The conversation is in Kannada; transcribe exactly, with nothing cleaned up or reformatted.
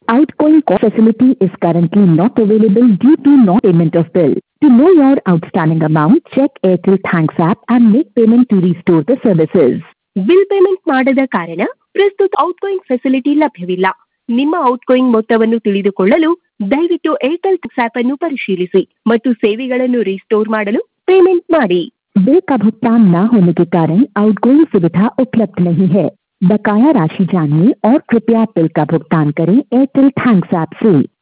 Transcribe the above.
Outgoing call facility is currently not available due to non-payment of bill. To know your outstanding amount, check Airtel Thanks app and make payment to restore the services. Bill payment ಮಾಡದ ಕಾರಣ ಪ್ರಸ್ತುತ ಔಟ್ಗೋಯಿಂಗ್ ಫೆಸಿಲಿಟಿ ಲಭ್ಯವಿಲ್ಲ. ನಿಮ್ಮ ಔಟ್ಗೋಯಿಂಗ್ ಮೊತ್ತವನ್ನು ತಿಳಿದುಕೊಳ್ಳಲು ದಯವಿಟ್ಟು ಏರ್ಟೆಲ್ ಥ್ಯಾಂಕ್ಸ್ ಆಪ್ ಅನ್ನು ಪರಿಶೀಲಿಸಿ ಮತ್ತು ಸೇವೆಗಳನ್ನು ರಿಸ್ಟೋರ್ ಮಾಡಲು ಪೇಮೆಂಟ್ ಮಾಡಿ. बिल का भुगतान न होने के कारण आउटगोइंग सुविधा उपलब्ध नहीं है. बकाया राशि जानिए और कृपया बिल का भुगतान करें एयरटेल थैंक्स ऐप से.